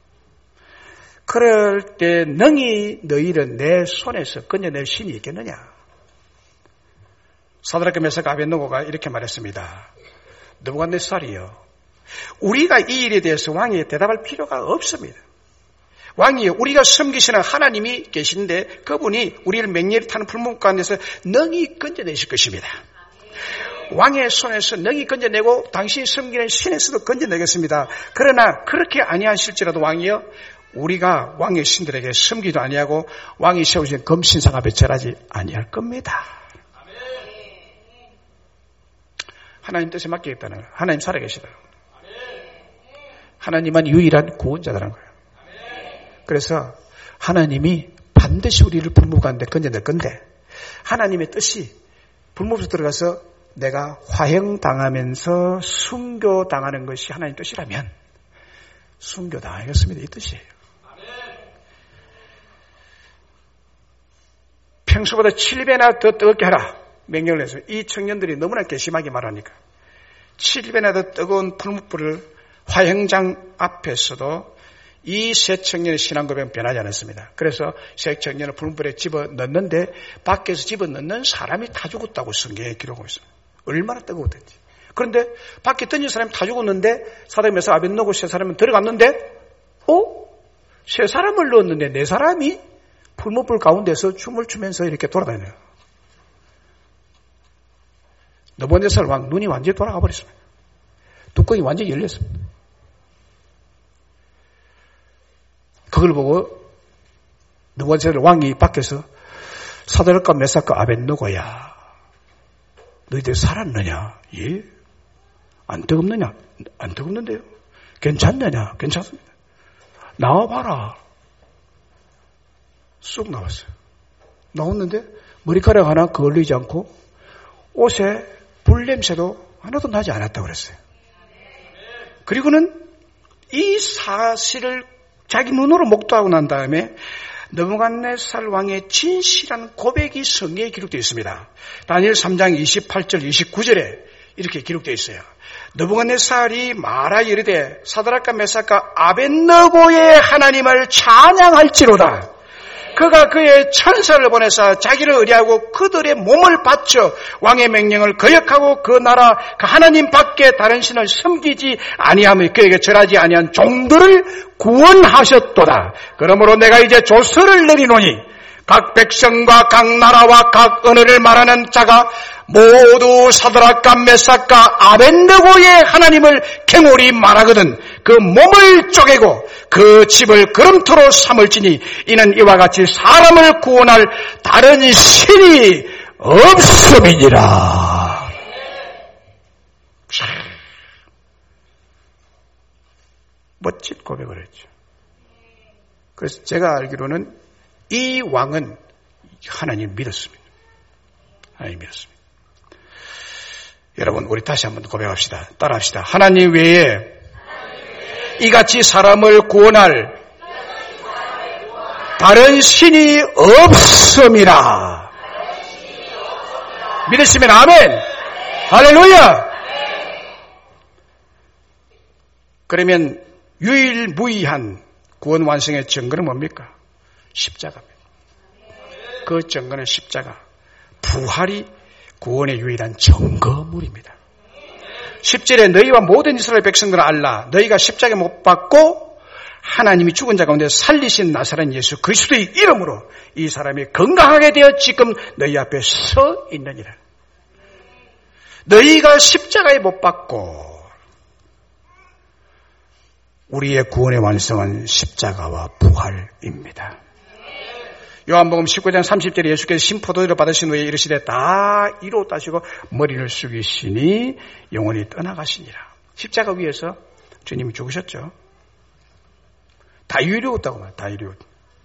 그럴 때 능히 너희를 내 손에서 건져낼 신이 있겠느냐? 사드락과 메삭 아벳느고가 이렇게 말했습니다. 느부갓네살이요, 우리가 이 일에 대해서 왕에게 대답할 필요가 없습니다. 왕이요, 우리가 섬기시는 하나님이 계신데 그분이 우리를 맹렬히 타는 풀무불 가운데서 능히 건져내실 것입니다. 왕의 손에서 능히 건져내고 당신이 섬기는 신에서도 건져내겠습니다. 그러나 그렇게 아니하실지라도 왕이요, 우리가 왕의 신들에게 섬기도 아니하고 왕이 세우신 금신상 앞에 절하지 아니할 겁니다. 하나님 뜻에 맡기겠다는 거예요. 하나님 살아계시다. 하나님만 유일한 구원자라는 거예요. 그래서 하나님이 반드시 우리를 불무불 가운데 건져낼 건데 하나님의 뜻이 불무불에 들어가서 내가 화형당하면서 순교당하는 것이 하나님 뜻이라면 순교당하겠습니다. 이 뜻이에요. 평소보다 7배나 더 뜨겁게 하라 명령을 해서 이 청년들이 너무나 괘씸하게 말하니까 7배나 더 뜨거운 풀무불을 화형장 앞에서도 이 세 청년의 신앙 고백은 변하지 않았습니다. 그래서 세 청년을 불문불에 집어넣는데 밖에서 집어넣는 사람이 다 죽었다고 성경에 기록하고 있습니다. 얼마나 뜨거웠던지. 그런데 밖에 던진 사람이 다 죽었는데 사도행 메사 아벳노고 세 사람은 들어갔는데 세 사람을 넣었는데 네 사람이 풀무불 가운데서 춤을 추면서 이렇게 돌아다녀요. 느부갓네살 왕 눈이 완전히 돌아가 버렸습니다. 뚜껑이 완전히 열렸습니다. 그걸 보고 느부갓네살 왕이 밖에서 사드락과 메삭과 아벳노고야, 너희들 살았느냐? 예? 안 뜨겁느냐? 안 뜨겁는데요. 괜찮느냐? 괜찮습니다. 나와봐라. 쑥 나왔어요. 나왔는데 머리카락 하나 거울리지 않고 옷에 불냄새도 하나도 나지 않았다고 그랬어요. 그리고는 이 사실을 자기 눈으로 목도하고 난 다음에 느부갓네살 왕의 진실한 고백이 성경에 기록되어 있습니다. 다니엘 3장 28절 29절에 이렇게 기록되어 있어요. 느부갓네살이 말하여 이르되 사드락과 메삭과 아벳느고의 하나님을 찬양할지로다. 그가 그의 천사를 보내서 자기를 의뢰하고 그들의 몸을 바쳐 왕의 명령을 거역하고 그 나라 그 하나님 밖에 다른 신을 섬기지 아니하며 그에게 절하지 아니한 종들을 구원하셨도다. 그러므로 내가 이제 조서를 내리노니 각 백성과 각 나라와 각 언어를 말하는 자가 모두 사드락과 메삭과 아벳느고의 하나님을 갱홀히 말하거든 그 몸을 쪼개고 그 집을 거름토로 삼을지니 이는 이와 같이 사람을 구원할 다른 신이 없음이니라. 멋진 고백을 했죠. 그래서 제가 알기로는 이 왕은 하나님 믿었습니다. 하나님 믿었습니다. 여러분, 우리 다시 한번 고백합시다. 따라합시다. 하나님 외에 이같이 사람을 구원할 다른 신이 없음이라. 믿으시면 아멘. 할렐루야. 그러면 유일무이한 구원 완성의 증거는 뭡니까? 십자가입니다. 그 증거는 십자가. 부활이 구원의 유일한 증거물입니다. 10절에 너희와 모든 이스라엘 백성들을 알라. 너희가 십자가에 못 박고 하나님이 죽은 자 가운데 살리신 나사렛 예수 그리스도의 이름으로 이 사람이 건강하게 되어 지금 너희 앞에 서 있느니라. 너희가 십자가에 못 박고 우리의 구원의 완성은 십자가와 부활입니다. 요한복음 19장 30절에 예수께서 심포도주를 받으신 후에 이르시되 다 이루었다 하시고 머리를 숙이시니 영원히 떠나가시니라. 십자가 위에서 주님이 죽으셨죠. 다 이루었다고 말해요. 다 이루었다.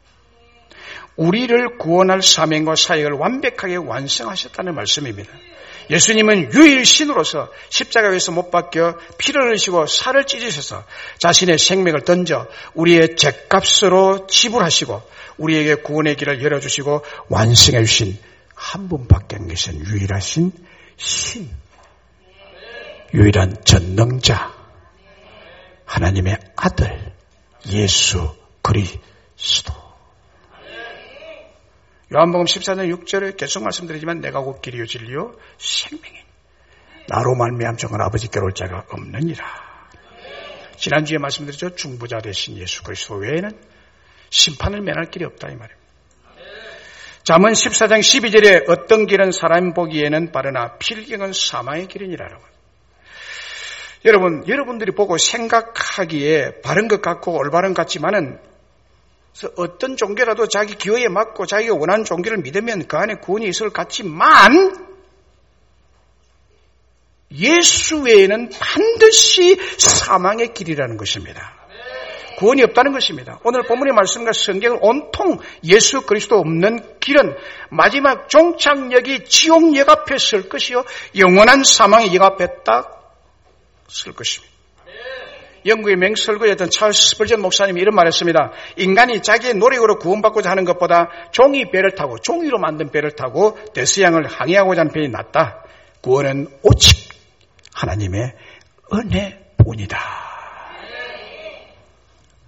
우리를 구원할 사명과 사역을 완벽하게 완성하셨다는 말씀입니다. 예수님은 유일신으로서 십자가 위에서 못 박혀 피를 흘리시고 살을 찢으셔서 자신의 생명을 던져 우리의 죗값으로 지불하시고 우리에게 구원의 길을 열어주시고 완성해 주신 한 분밖에 안 계신 유일하신 신, 유일한 전능자, 하나님의 아들 예수 그리스도. 요한복음 14장 6절을 계속 말씀드리지만 내가 곧 길이요 진리요 생명이니 나로 말미암 정말 아버지께로 올 자가 없느니라. 지난주에 말씀드렸죠. 중보자 되신 예수 그리스도 외에는 심판을 면할 길이 없다 이 말입니다. 잠언 14장 12절에 어떤 길은 사람 보기에는 바르나 필경은 사망의 길이니라라고. 여러분들이 보고 생각하기에 바른 것 같고 올바른 것 같지만은 어떤 종교라도 자기 기호에 맞고 자기가 원하는 종교를 믿으면 그 안에 구원이 있을 것 같지만 예수 외에는 반드시 사망의 길이라는 것입니다. 구원이 없다는 것입니다. 오늘 본문의 말씀과 성경은 온통 예수 그리스도 없는 길은 마지막 종착역이 지옥역 앞에 설 것이요 영원한 사망의 역 앞에 딱 설 것입니다. 영국의 맹설교였던 찰스 스펄전 목사님이 이런 말했습니다. 인간이 자기의 노력으로 구원받고자 하는 것보다 종이 배를 타고 종이로 만든 배를 타고 대서양을 항해하고자 하는 배이 낫다. 구원은 오직 하나님의 은혜뿐이다.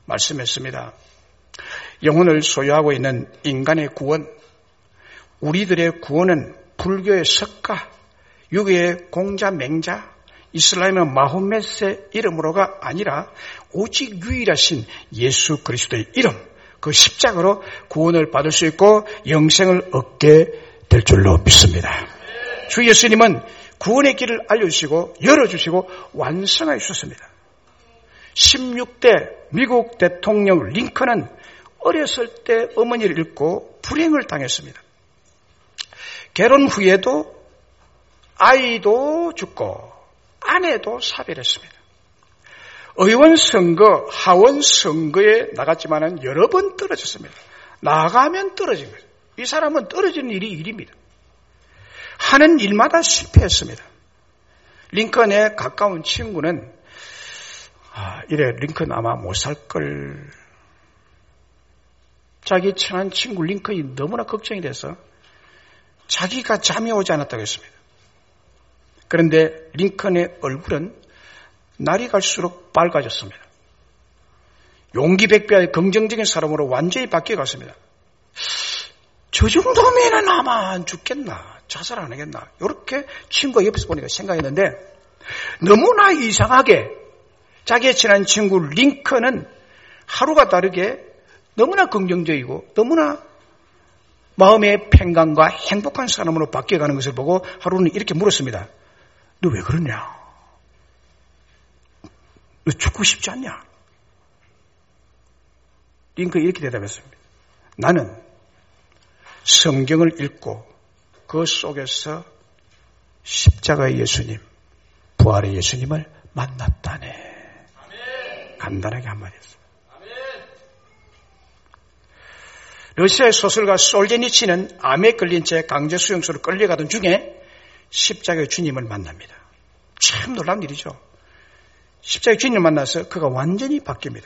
말씀했습니다. 영혼을 소유하고 있는 인간의 구원, 우리들의 구원은 불교의 석가, 유교의 공자, 맹자, 이슬람의 마호멧의 이름으로가 아니라 오직 유일하신 예수 그리스도의 이름, 그 십자가로 구원을 받을 수 있고 영생을 얻게 될 줄로 믿습니다. 주 예수님은 구원의 길을 알려주시고 열어주시고 완성하여 주셨습니다. 16대 미국 대통령 링컨은 어렸을 때 어머니를 잃고 불행을 당했습니다. 결혼 후에도 아이도 죽고 아내도 사별했습니다. 의원 선거, 하원 선거에 나갔지만은 여러 번 떨어졌습니다. 나가면 떨어진 거죠. 이 사람은 떨어지는 일이 일입니다. 하는 일마다 실패했습니다. 링컨의 가까운 친구는 이래 링컨 아마 못 살 걸. 자기 친한 친구 링컨이 너무나 걱정이 돼서 자기가 잠이 오지 않았다고 했습니다. 그런데 링컨의 얼굴은 날이 갈수록 밝아졌습니다. 용기 백배의 긍정적인 사람으로 완전히 바뀌어갔습니다. 저 정도면은 아마 안 죽겠나, 자살 안 하겠나, 이렇게 친구가 옆에서 보니까 생각했는데 너무나 이상하게 자기의 친한 친구 링컨은 하루가 다르게 너무나 긍정적이고 너무나 마음의 평강과 행복한 사람으로 바뀌어가는 것을 보고 하루는 이렇게 물었습니다. 너 왜 그러냐? 너 죽고 싶지 않냐? 링컨이 이렇게 대답했습니다. 나는 성경을 읽고 그 속에서 십자가의 예수님, 부활의 예수님을 만났다네. 간단하게 한마디 했습니다. 러시아의 소설가 솔제니치는 암에 걸린 채 강제 수용소로 끌려가던 중에 십자가의 주님을 만납니다. 참 놀라운 일이죠. 십자가의 주님을 만나서 그가 완전히 바뀝니다.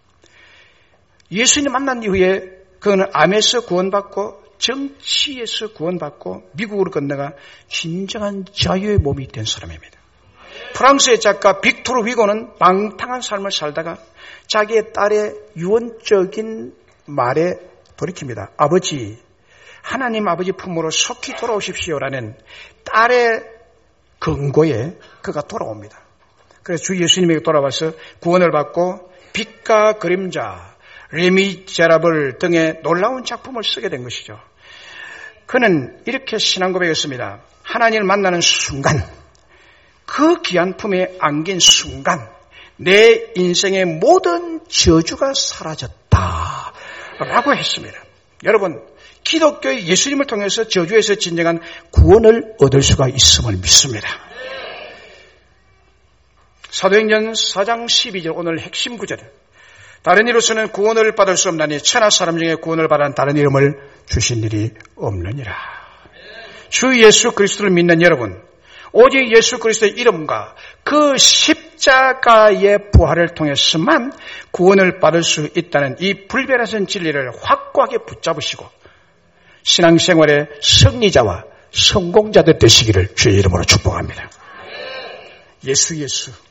예수님 만난 이후에 그는 암에서 구원받고 정치에서 구원받고 미국으로 건너가 진정한 자유의 몸이 된 사람입니다. 프랑스의 작가 빅토르 위고는 방탕한 삶을 살다가 자기의 딸의 유언적인 말에 돌이킵니다. 아버지, 하나님 아버지 품으로 속히 돌아오십시오라는 딸의 권고에 그가 돌아옵니다. 그래서 주 예수님에게 돌아와서 구원을 받고 빛과 그림자, 레미제라블 등의 놀라운 작품을 쓰게 된 것이죠. 그는 이렇게 신앙 고백했습니다. 하나님을 만나는 순간, 그 귀한 품에 안긴 순간 내 인생의 모든 저주가 사라졌다 라고 했습니다. 여러분, 기독교의 예수님을 통해서 저주에서 진정한 구원을 얻을 수가 있음을 믿습니다. 사도행전 4장 12절 오늘 핵심 구절. 다른 이로서는 구원을 받을 수 없나니 천하 사람 중에 구원을 받은 다른 이름을 주신 일이 없느니라. 주 예수 그리스도를 믿는 여러분, 오직 예수 그리스도의 이름과 그 십자가의 부활을 통해서만 구원을 받을 수 있다는 이 불변하신 진리를 확고하게 붙잡으시고 신앙생활의 승리자와 성공자들 되시기를 주의 이름으로 축복합니다. 예수